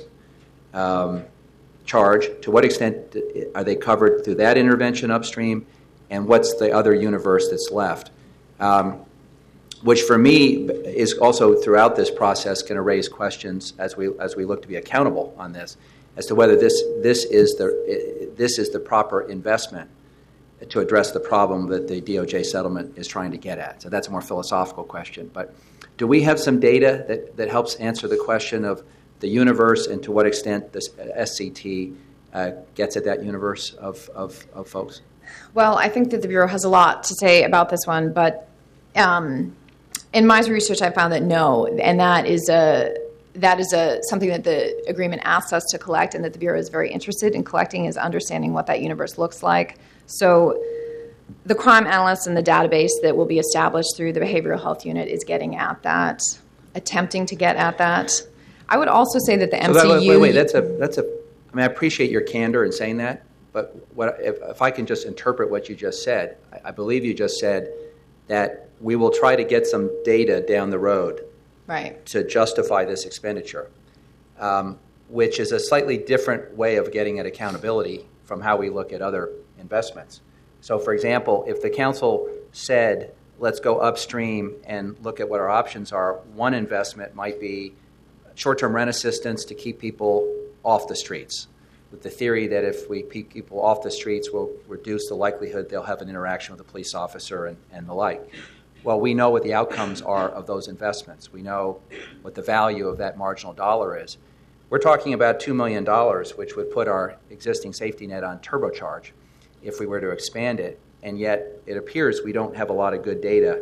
um, charge, to what extent are they covered through that intervention upstream, and what's the other universe that's left? Um, which for me is also throughout this process going to raise questions as we as we look to be accountable on this, as to whether this this is the this is the proper investment to address the problem that the D O J settlement is trying to get at. So that's a more philosophical question. But do we have some data that, that helps answer the question of the universe and to what extent this S C T uh, gets at that universe of, of, of folks? Well, I think that the Bureau has a lot to say about this one, but um, in my research I found that no, and that is a that is a something that the agreement asks us to collect, and that the Bureau is very interested in collecting, is understanding what that universe looks like. So the crime analysts and the database that will be established through the behavioral health unit is getting at that, attempting to get at that. I would also say that the so M C U... That, wait, wait, wait, that's a, that's a, I mean, I appreciate your candor in saying that, but what if, if I can just interpret what you just said, I, I believe you just said that we will try to get some data down the road right. to justify this expenditure. Um, which is a slightly different way of getting at accountability from how we look at other investments. So, for example, if the council said, let's go upstream and look at what our options are, one investment might be short-term rent assistance to keep people off the streets, with the theory that if we keep people off the streets, we'll reduce the likelihood they'll have an interaction with a police officer and, and the like. Well, we know what the outcomes are of those investments. We know what the value of that marginal dollar is. We're talking about two million dollars, which would put our existing safety net on turbocharge if we were to expand it, and yet it appears we don't have a lot of good data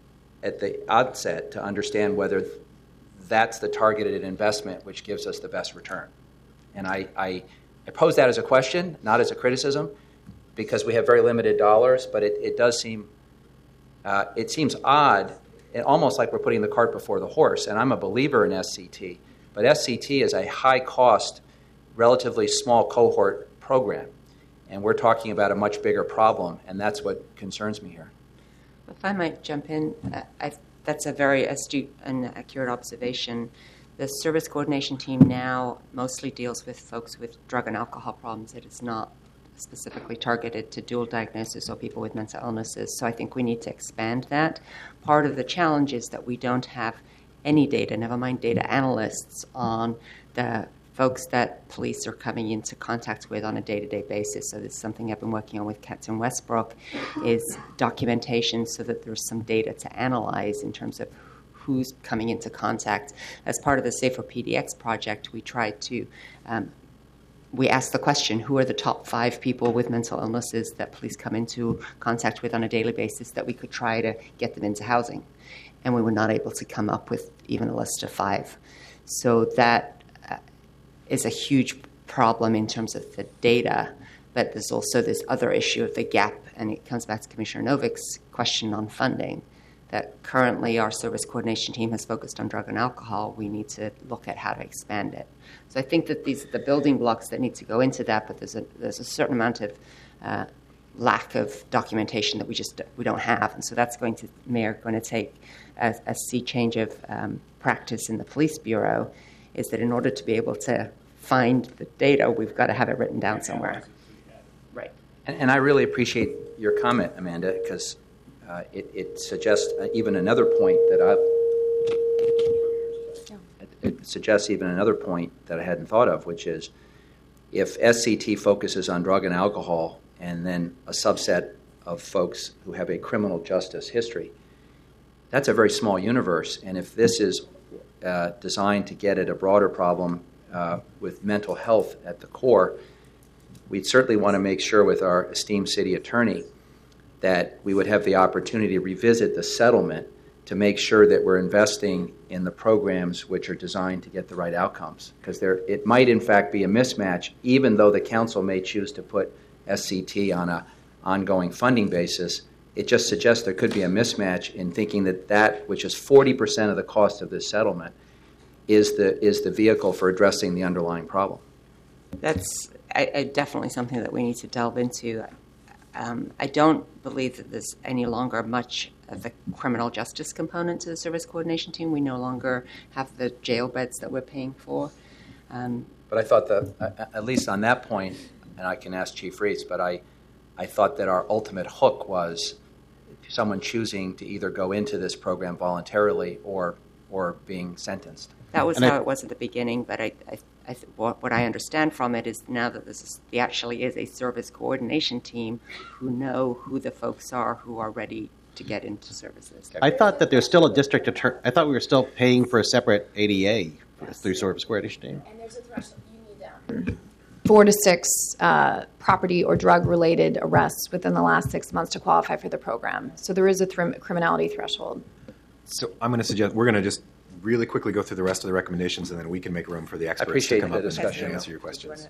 at the outset to understand whether that's the targeted investment which gives us the best return. And I, I, I pose that as a question, not as a criticism, because we have very limited dollars, but it, it does seem, uh, it seems odd, and almost like we're putting the cart before the horse, and I'm a believer in S C T, but S C T is a high-cost, relatively small cohort program. And we're talking about a much bigger problem, and that's what concerns me here. If I might jump in, uh, I, that's a very astute and accurate observation. The service coordination team now mostly deals with folks with drug and alcohol problems. It is not specifically targeted to dual diagnosis or people with mental illnesses. So I think we need to expand that. Part of the challenge is that we don't have any data, never mind data analysts, on the folks that police are coming into contact with on a day-to-day basis. So this is something I've been working on with Captain Westbrook, is documentation so that there's some data to analyze in terms of who's coming into contact. As part of the Safer P D X project, we tried to, um, we asked the question, who are the top five people with mental illnesses that police come into contact with on a daily basis that we could try to get them into housing? And we were not able to come up with even a list of five. So that is a huge problem in terms of the data, but there's also this other issue of the gap, and it comes back to Commissioner Novik's question on funding, that currently our service coordination team has focused on drug and alcohol. We need to look at how to expand it. So I think that these are the building blocks that need to go into that, but there's a, there's a certain amount of uh, lack of documentation that we just we don't have, and so that's going to, Mayor, going to take a, a sea change of um, practice in the police bureau, is that in order to be able to find the data, we've got to have it written down somewhere. Right. And, and I really appreciate your comment, Amanda, because uh, it, it suggests uh, even another point that I it, it suggests even another point that I hadn't thought of, which is if S C T focuses on drug and alcohol and then a subset of folks who have a criminal justice history, that's a very small universe. And if this is uh, designed to get at a broader problem Uh, with mental health at the core, we'd certainly want to make sure with our esteemed city attorney that we would have the opportunity to revisit the settlement to make sure that we're investing in the programs which are designed to get the right outcomes. Because there, it might in fact be a mismatch, even though the council may choose to put S C T on a ongoing funding basis. It just suggests there could be a mismatch in thinking that that, which is forty percent of the cost of this settlement, is the is the vehicle for addressing the underlying problem. That's I, I definitely something that we need to delve into. Um, I don't believe that there's any longer much of the criminal justice component to the service coordination team. We no longer have the jail beds that we're paying for. Um, but I thought that, uh, at least on that point, and I can ask Chief Reitz, but I, I thought that our ultimate hook was someone choosing to either go into this program voluntarily or or being sentenced. That was and how I, it was at the beginning, but I, I, I, what, what I understand from it is now that this is, there actually is a service coordination team who know who the folks are who are ready to get into services. I thought that there's still a district attorney. I thought we were still paying for a separate A D A yes. through service coordination team. And there's a threshold. You need um, four to six uh, property or drug-related arrests within the last six months to qualify for the program. So there is a th- criminality threshold. So I'm going to suggest we're going to just really quickly go through the rest of the recommendations, and then we can make room for the experts to come up and, and answer your questions.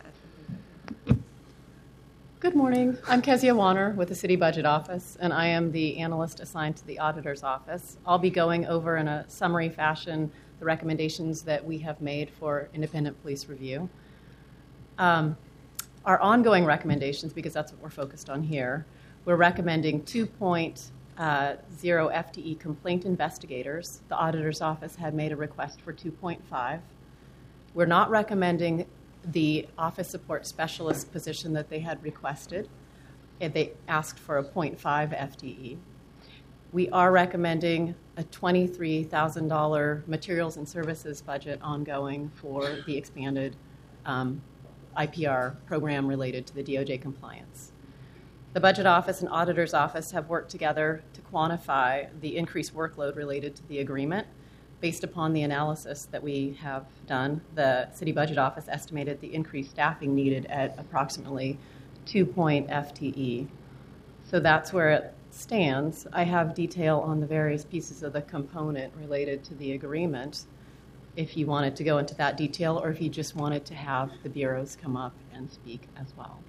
Good morning. I'm Kezia Warner with the City Budget Office, and I am the analyst assigned to the Auditor's Office. I'll be going over in a summary fashion the recommendations that we have made for independent police review. Um, our ongoing recommendations, because that's what we're focused on here, we're recommending two point Uh, zero F T E complaint investigators. The auditor's office had made a request for two point five. We're not recommending the office support specialist position that they had requested. They asked for a zero point five F T E. We are recommending a twenty-three thousand dollars materials and services budget ongoing for the expanded um, I P R program related to the D O J compliance. The Budget Office and Auditor's Office have worked together to quantify the increased workload related to the agreement. Based upon the analysis that we have done, the City Budget Office estimated the increased staffing needed at approximately two point F T E. So that's where it stands. I have detail on the various pieces of the component related to the agreement if you wanted to go into that detail, or if you just wanted to have the bureaus come up and speak as well.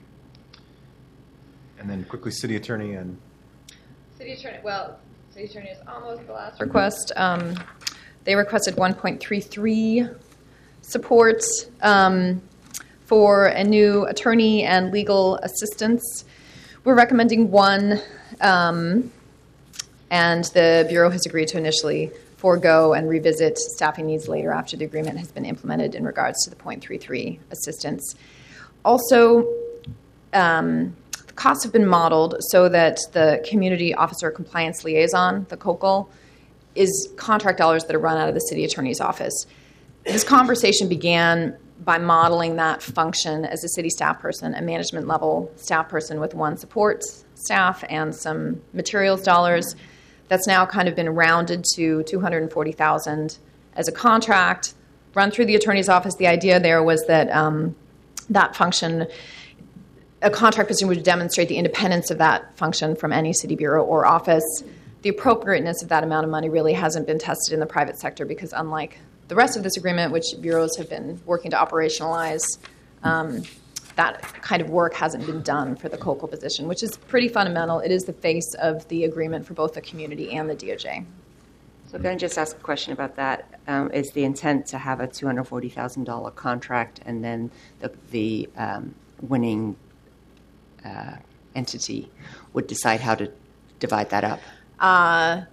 And then quickly, City Attorney and... City Attorney, well, City Attorney is almost the last request. Um, they requested one point three three support um, for a new attorney and legal assistance. We're recommending one, um, and the Bureau has agreed to initially forego and revisit staffing needs later after the agreement has been implemented in regards to the zero point three three assistance. Also, um, the costs have been modeled so that the Community Officer Compliance Liaison, the C O C L, is contract dollars that are run out of the City Attorney's Office. This conversation began by modeling that function as a city staff person, a management level staff person with one support staff and some materials dollars. That's now kind of been rounded to two hundred forty thousand dollars as a contract run through the attorney's office. The idea there was that um, that function, a contract position would demonstrate the independence of that function from any city bureau or office. The appropriateness of that amount of money really hasn't been tested in the private sector because unlike the rest of this agreement, which bureaus have been working to operationalize, um, that kind of work hasn't been done for the C O C L position, which is pretty fundamental. It is the face of the agreement for both the community and the D O J. So I'm going to just ask a question about that. Um, is the intent to have a two hundred forty thousand dollars contract and then the, the um, winning uh, entity would decide how to divide that up? Uh,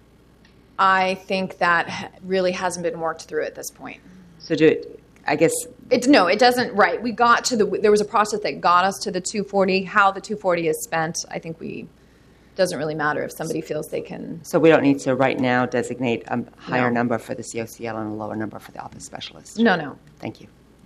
I think that really hasn't been worked through at this point. So do it, I guess... It, no, it doesn't, right. We got to the, there was a process that got us to the two forty. How the two forty is spent, I think we, doesn't really matter if somebody feels they can... So we don't need to right now designate a higher No. number for the C O C L and a lower number for the office specialist? No, no. Thank you.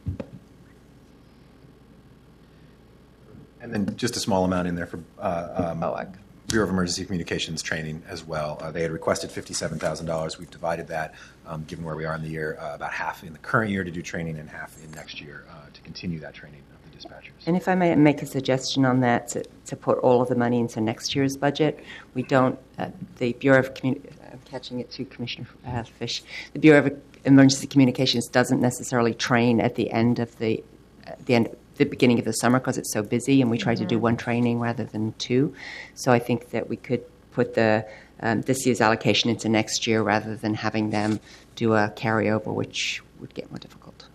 And then just a small amount in there for uh, um, O E C. Bureau of Emergency Communications training as well. Uh, they had requested fifty-seven thousand dollars. We've divided that, um, given where we are in the year, uh, about half in the current year to do training and half in next year uh, to continue that training of the dispatchers. And if I may make a suggestion on that, to, to put all of the money into next year's budget, we don't, uh, the Bureau of Communi- I'm catching it to Commissioner uh, Fish, the Bureau of Emergency Communications doesn't necessarily train at the end of the, uh, the end the beginning of the summer because it's so busy, and we try mm-hmm. to do one training rather than two. So I think that we could put the um, this year's allocation into next year rather than having them do a carryover, which would get more difficult.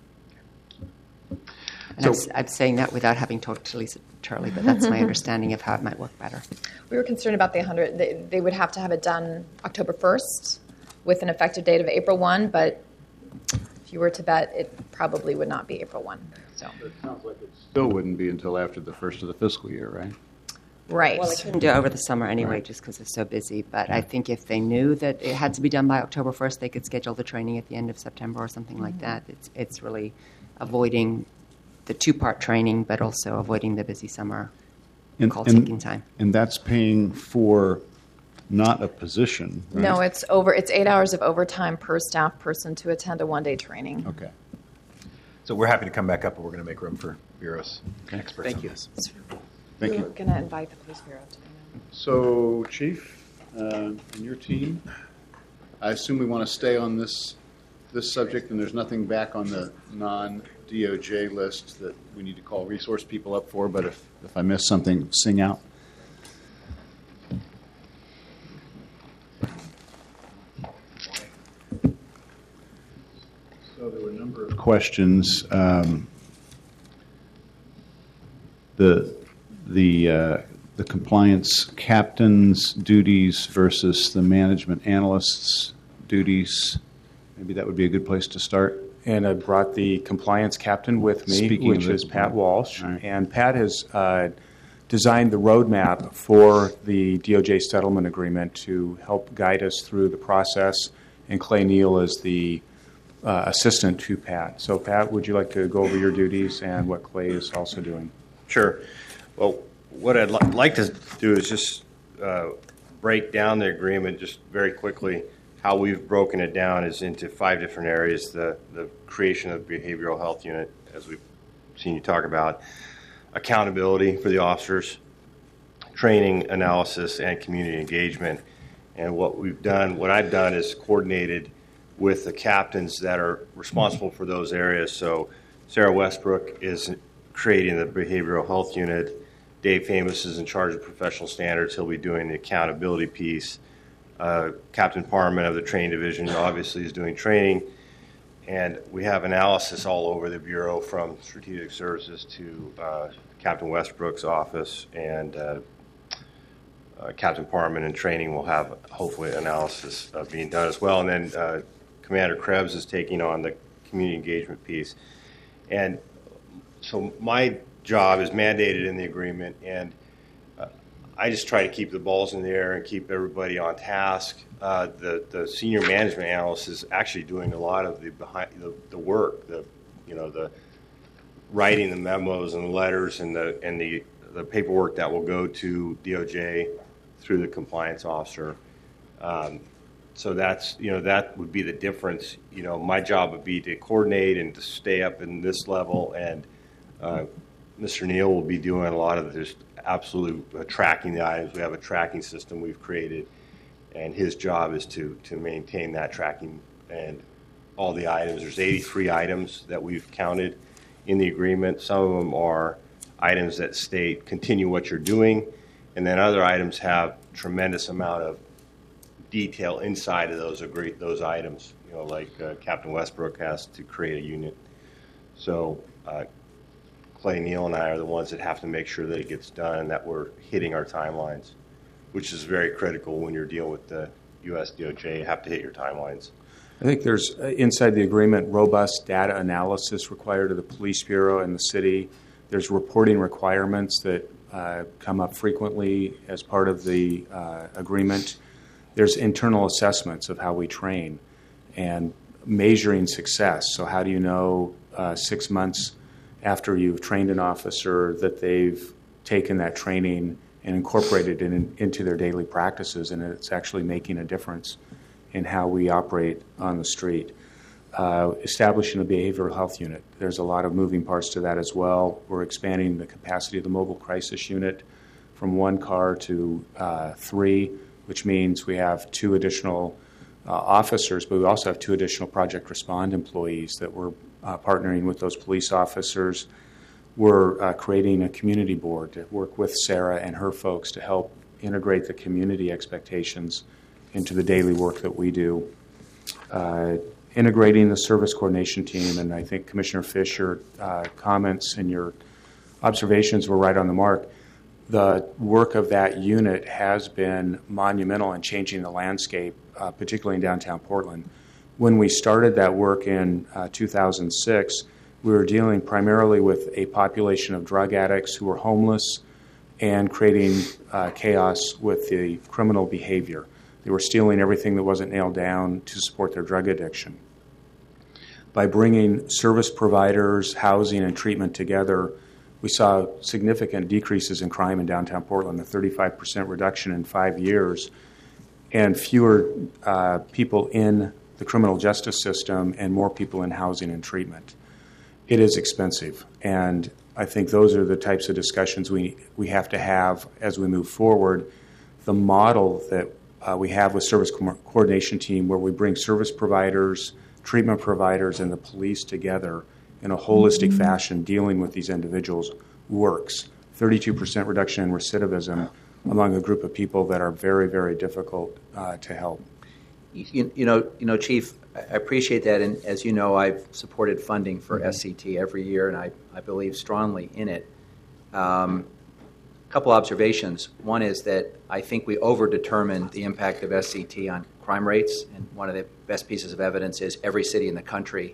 And so, I'm, I'm saying that without having talked to Lisa Turley, but that's my understanding of how it might work better. We were concerned about the one hundred. They, they would have to have it done October first with an effective date of April first, but if you were to bet, it probably would not be April first. So. It sounds like it still wouldn't be until after the first of the fiscal year, right? Right. Well, they couldn't do it over the summer anyway, right. just because it's so busy. But I think if they knew that it had to be done by October first, they could schedule the training at the end of September or something mm-hmm. like that. It's it's really avoiding the two-part training, but also avoiding the busy summer and, call-taking and, time. And that's paying for not a position, right? No, it's over. It's eight hours of overtime per staff person to attend a one-day training. Okay. So we're happy to come back up, but we're going to make room for bureaus okay. experts Thank on you. this. Thank we're you. We're going to invite the police bureau to come in. So, Chief, uh, and your team, I assume we want to stay on this this subject, and there's nothing back on the non-D O J list that we need to call resource people up for, but if, if I miss something, sing out. So there were a number of questions. Um, the the uh, the compliance captain's duties versus the management analyst's duties. Maybe that would be a good place to start. and I brought the compliance captain with me, Speaking which of is it, Pat Walsh. right. And Pat has uh, designed the roadmap for the D O J settlement agreement to help guide us through the process. And Clay Neal is the uh, assistant to Pat. So, Pat, would you like to go over your duties and what Clay is also doing? Sure. Well, what I'd li- like to do is just uh, break down the agreement just very quickly. How we've broken it down is into five different areas. The, the creation of the behavioral health unit, as we've seen you talk about, accountability for the officers, training, analysis, and community engagement. And what we've done, what I've done is coordinated with the captains that are responsible for those areas. So Sarah Westbrook is creating the behavioral health unit. Dave Famous is in charge of professional standards. He'll be doing the accountability piece. Uh, Captain Parman of the training division obviously is doing training. And we have analysis all over the Bureau, from strategic services to uh, Captain Westbrook's office, and uh, uh, Captain Parman in training will have hopefully analysis uh, being done as well. And then uh, Commander Krebs is taking on the community engagement piece. And so my job is mandated in the agreement, and uh, I just try to keep the balls in the air and keep everybody on task. Uh, the the senior management analyst is actually doing a lot of the behind the, the work, the you know the writing the memos and the letters and the and the the paperwork that will go to D O J through the compliance officer. Um, so that's you know that would be the difference. You know, my job would be to coordinate and to stay up in this level, and uh, Mister Neal will be doing a lot of this absolute uh, tracking the items. We have a tracking system we've created, and his job is to to maintain that tracking and all the items. There's eighty-three items that we've counted in the agreement. Some of them are items that state continue what you're doing, and then other items have tremendous amount of detail inside of those agree those items. You know, like uh, Captain Westbrook has to create a unit. So uh, Clay Neal and I are the ones that have to make sure that it gets done and that we're hitting our timelines, which is very critical when you're dealing with the U S D O J. You have to hit your timelines. I think there's, uh, inside the agreement, robust data analysis required of the police bureau and the city. There's reporting requirements that uh, come up frequently as part of the uh, agreement. There's internal assessments of how we train and measuring success. So how do you know uh, six months after you've trained an officer that they've taken that training and incorporated it in, into their daily practices, and it's actually making a difference in how we operate on the street. Uh, establishing a behavioral health unit. There's a lot of moving parts to that as well. We're expanding the capacity of the mobile crisis unit from one car to uh, three, which means we have two additional uh, officers, but we also have two additional Project Respond employees that we're uh, partnering with those police officers. We're uh, creating a community board to work with Sarah and her folks to help integrate the community expectations into the daily work that we do. Uh, integrating the service coordination team, and I think Commissioner Fisher uh, comments and your observations were right on the mark. The work of that unit has been monumental in changing the landscape, uh, particularly in downtown Portland. When we started that work in uh, two thousand six, we were dealing primarily with a population of drug addicts who were homeless and creating uh, chaos with the criminal behavior. They were stealing everything that wasn't nailed down to support their drug addiction. By bringing service providers, housing, and treatment together, we saw significant decreases in crime in downtown Portland, a thirty-five percent reduction in five years, and fewer uh, people in the criminal justice system and more people in housing and treatment. It is expensive, and I think those are the types of discussions we, we have to have as we move forward. The model that Uh, we have with service co- coordination team, where we bring service providers, treatment providers, and the police together in a holistic mm-hmm. fashion dealing with these individuals, works. thirty-two percent reduction in recidivism among a group of people that are very, very difficult uh, to help. You, you know, you know, Chief, I appreciate that, and as you know, I've supported funding for mm-hmm. S C T every year, and I, I believe strongly in it. Um, couple observations. One is that I think we over-determined the impact of S C T on crime rates, and one of the best pieces of evidence is every city in the country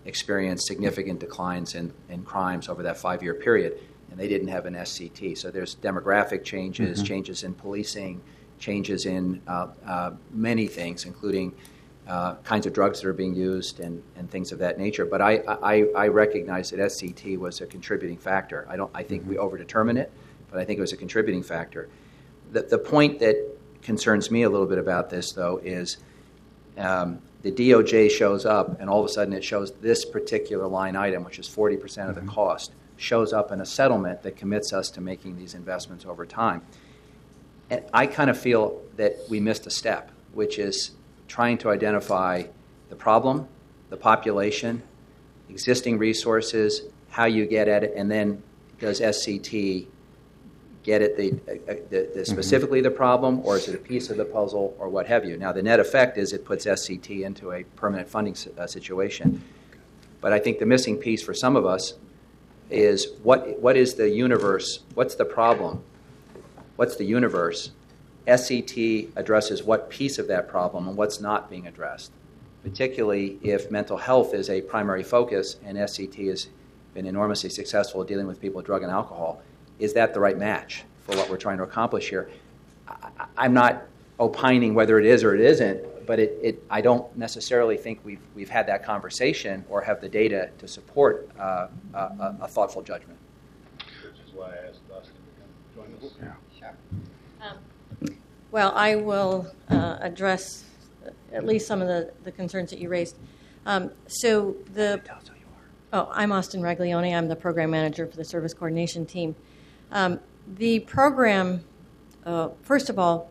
experienced significant declines in, in crimes over that five-year period, and they didn't have an S C T. So there's demographic changes, mm-hmm. changes in policing, changes in uh, uh, many things, including uh, kinds of drugs that are being used and, and things of that nature. But I, I, I recognize that S C T was a contributing factor. I don't. I think mm-hmm. we overdetermine it, but I think it was a contributing factor. The, the point that concerns me a little bit about this, though, is um, the D O J shows up, and all of a sudden it shows this particular line item, which is forty percent of the cost, shows up in a settlement that commits us to making these investments over time. And I kind of feel that we missed a step, which is trying to identify the problem, the population, existing resources, how you get at it, and then does S C T get at the, uh, the, the specifically the problem, or is it a piece of the puzzle, or what have you? Now, the net effect is it puts S C T into a permanent funding uh, situation. But I think the missing piece for some of us is what what is the universe? What's the problem? What's the universe? S C T addresses what piece of that problem and what's not being addressed, particularly if mental health is a primary focus and S C T has been enormously successful at dealing with people with drug and alcohol. Is that the right match for what we're trying to accomplish here? I, I'm not opining whether it is or it isn't, but it, it, I don't necessarily think we've, we've had that conversation or have the data to support uh, a, a thoughtful judgment. Which is why I asked Dustin to come join us. Yeah. Sure. Um, well, I will uh, address at least some of the, the concerns that you raised. Um, so the oh, I'm Austin Raglione. I'm the program manager for the service coordination team. Um, the program, uh, first of all,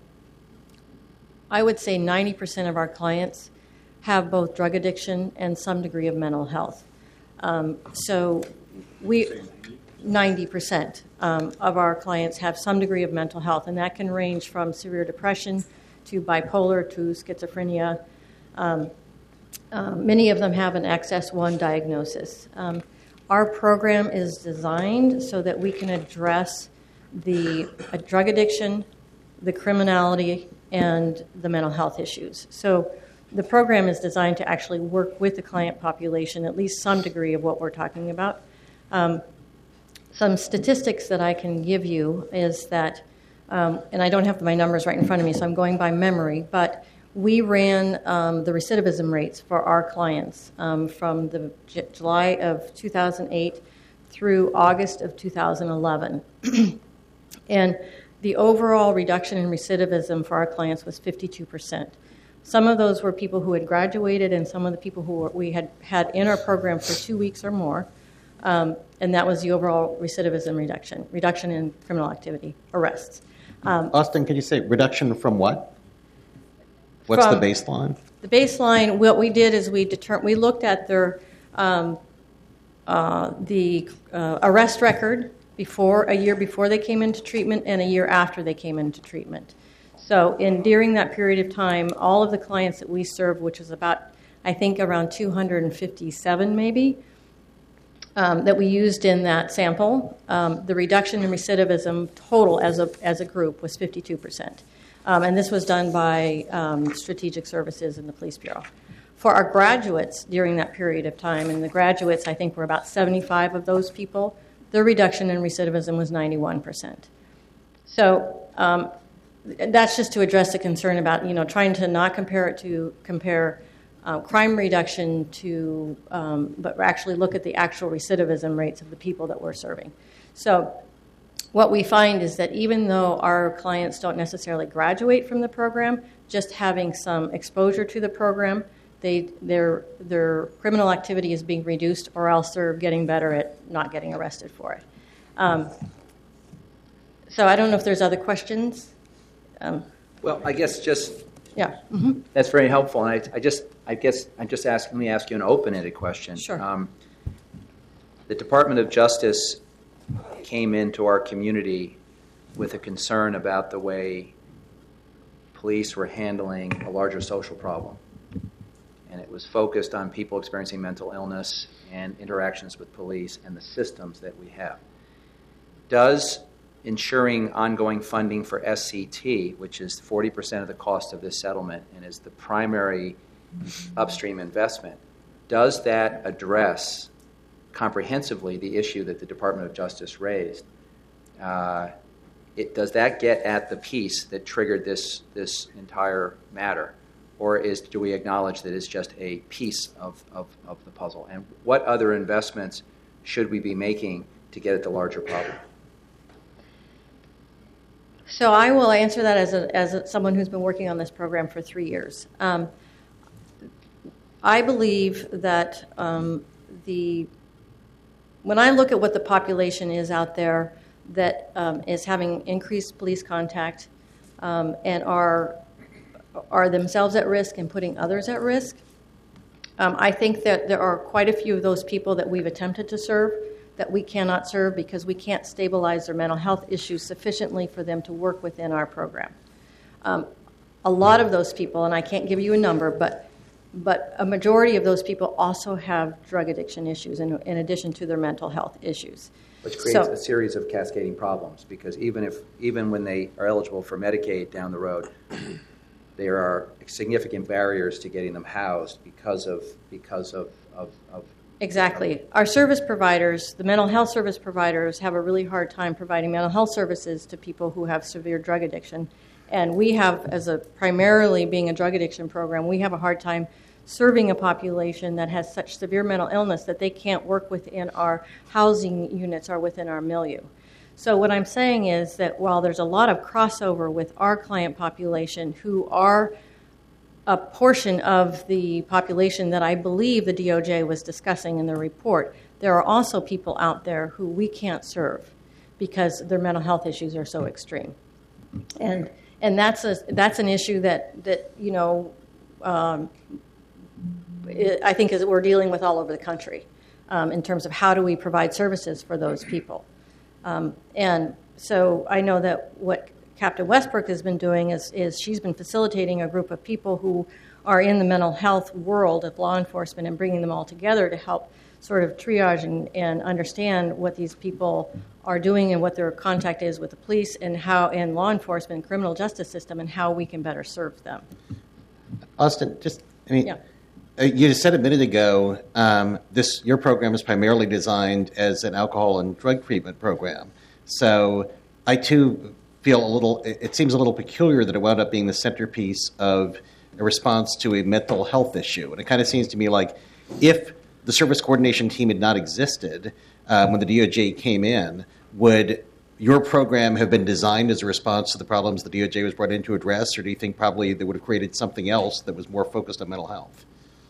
I would say ninety percent of our clients have both drug addiction and some degree of mental health. Um, so we, ninety percent um, of our clients have some degree of mental health, and that can range from severe depression to bipolar to schizophrenia. Um, uh, many of them have an X S one diagnosis. Um, Our program is designed so that we can address the uh, drug addiction, the criminality, and the mental health issues. So the program is designed to actually work with the client population, at least some degree of what we're talking about. Um, some statistics that I can give you is that, um, and I don't have my numbers right in front of me, so I'm going by memory, but we ran um, the recidivism rates for our clients um, from the J- July of two thousand eight through August of two thousand eleven. And the overall reduction in recidivism for our clients was fifty-two percent. Some of those were people who had graduated, and some of the people who were, we had had in our program for two weeks or more. Um, and that was the overall recidivism reduction, reduction in criminal activity, arrests. Um, Austin, can you say reduction from what? What's From the baseline? The baseline, what we did is we deter- we looked at their um, uh, the uh, arrest record before a year before they came into treatment and a year after they came into treatment. So in during that period of time, all of the clients that we served, which was about I think around two hundred fifty-seven maybe, um, that we used in that sample, um, the reduction in recidivism total as a as a group was fifty-two percent. Um, and this was done by um, Strategic Services and the Police Bureau. For our graduates during that period of time, and the graduates, I think, were about seventy-five of those people, their reduction in recidivism was ninety-one percent. So um, that's just to address the concern about, you know, trying to not compare it to compare uh, crime reduction to, um, but actually look at the actual recidivism rates of the people that we're serving. So what we find is that even though our clients don't necessarily graduate from the program, just having some exposure to the program, they, their, their criminal activity is being reduced, or else they're getting better at not getting arrested for it. Um, so I don't know if there's other questions. Um, well, I guess just yeah, mm-hmm. That's very helpful, and I, I just I guess I just ask. Let me ask you an open-ended question. Sure. Um, the Department of Justice came into our community with a concern about the way police were handling a larger social problem. And it was focused on people experiencing mental illness and interactions with police and the systems that we have. Does ensuring ongoing funding for S C T, which is forty percent of the cost of this settlement and is the primary upstream investment, does that address comprehensively the issue that the Department of Justice raised? Uh, it, does that get at the piece that triggered this this entire matter? Or is do we acknowledge that it's just a piece of, of, of the puzzle? And what other investments should we be making to get at the larger problem? So I will answer that as a, as a, someone who's been working on this program for three years. Um, I believe that um, the when I look at what the population is out there that um, is having increased police contact um, and are are themselves at risk and putting others at risk, um, I think that there are quite a few of those people that we've attempted to serve that we cannot serve because we can't stabilize their mental health issues sufficiently for them to work within our program. Um, a lot of those people, and I can't give you a number, but but a majority of those people also have drug addiction issues in, in addition to their mental health issues. Which creates So- a series of cascading problems, because even if even when they are eligible for Medicaid down the road, there are significant barriers to getting them housed because of because of, of, of Exactly. Our service providers, the mental health service providers, have a really hard time providing mental health services to people who have severe drug addiction. And we have, as a primarily being a drug addiction program, we have a hard time serving a population that has such severe mental illness that they can't work within our housing units or within our milieu. So what I'm saying is that while there's a lot of crossover with our client population who are a portion of the population that I believe the D O J was discussing in the report, there are also people out there who we can't serve because their mental health issues are so extreme. And and that's a that's an issue that, that you know, um, it, I think is we're dealing with all over the country um, in terms of how do we provide services for those people. Um, and so I know that what Captain Westbrook has been doing is, is she's been facilitating a group of people who are in the mental health world of law enforcement and bringing them all together to help sort of triage and, and understand what these people are doing and what their contact is with the police and how in law enforcement, criminal justice system, and how we can better serve them. Austin, just, I mean, Yeah. uh, you just said a minute ago, um, this your program is primarily designed as an alcohol and drug treatment program. So I, too, feel a little, it it seems a little peculiar that it wound up being the centerpiece of a response to a mental health issue. And it kind of seems to me like if the service coordination team had not existed uh, when the D O J came in, would your program have been designed as a response to the problems the D O J was brought in to address, or do you think probably they would have created something else that was more focused on mental health?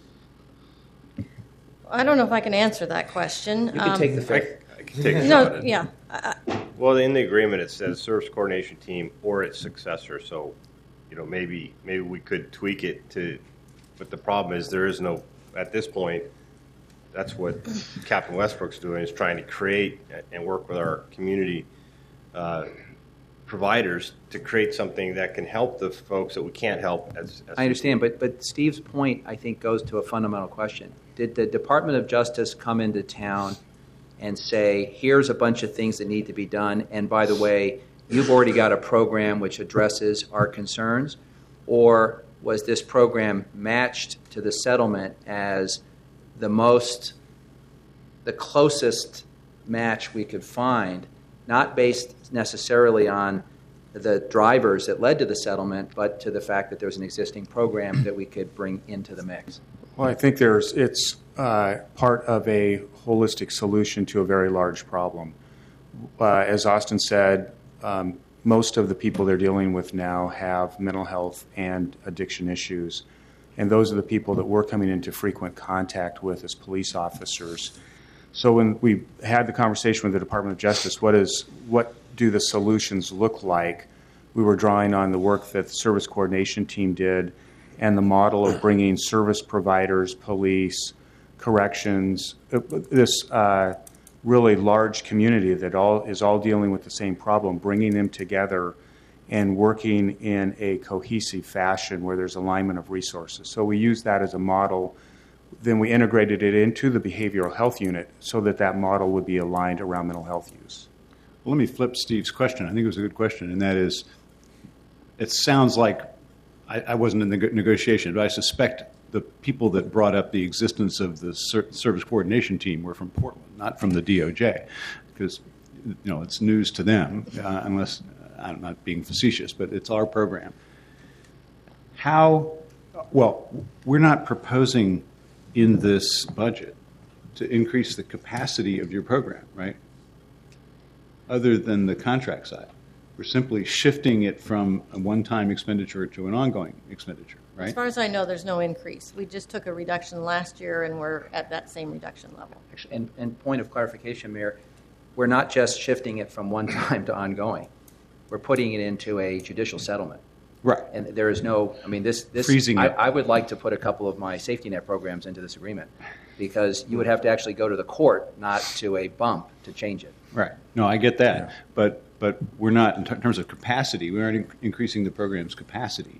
I don't know if I can answer that question. You can take the fifth. I can take a No, shot at it. yeah. I- Well, in the agreement, it says service coordination team or its successor. So, you know, maybe maybe we could tweak it to. But the problem is there is no at this point. That's what Captain Westbrook's doing, is trying to create and work with our community uh, providers to create something that can help the folks that we can't help. As, as I understand, but but Steve's point, I think, goes to a fundamental question. Did the Department of Justice come into town and say, here's a bunch of things that need to be done, and by the way, you've already got a program which addresses our concerns? Or was this program matched to the settlement as the most, the closest match we could find, not based necessarily on the drivers that led to the settlement, but to the fact that there's an existing program that we could bring into the mix? Well, I think there's it's uh, part of a holistic solution to a very large problem. Uh, as Austin said, um, most of the people they're dealing with now have mental health and addiction issues, and those are the people that we're coming into frequent contact with as police officers. So when we had the conversation with the Department of Justice, what is what do the solutions look like? We were drawing on the work that the service coordination team did and the model of bringing service providers, police, corrections, this uh, really large community that all is all dealing with the same problem, bringing them together and working in a cohesive fashion where there's alignment of resources. So we used that as a model. Then we integrated it into the behavioral health unit so that that model would be aligned around mental health use. Well, let me flip Steve's question. I think it was a good question, and that is, it sounds like I, I wasn't in the negotiation, but I suspect the people that brought up the existence of the ser- service coordination team were from Portland, not from the D O J, because you know it's news to them. Uh, unless I'm not being facetious, but it's our program. How? Well, we're not proposing in this budget to increase the capacity of your program, right? Other than the contract side. We're simply shifting it from a one-time expenditure to an ongoing expenditure, right? As far as I know, there's no increase. We just took a reduction last year, and we're at that same reduction level. Actually, and, and point of clarification, Mayor, we're not just shifting it from one time to ongoing. We're putting it into a judicial settlement. Right. And there is no, I mean, this, this Freezing I, it. I would like to put a couple of my safety net programs into this agreement because you would have to actually go to the court, not to a bump, to change it. Right. No, I get that. Yeah. But but we're not, in terms of capacity, we aren't in- increasing the program's capacity.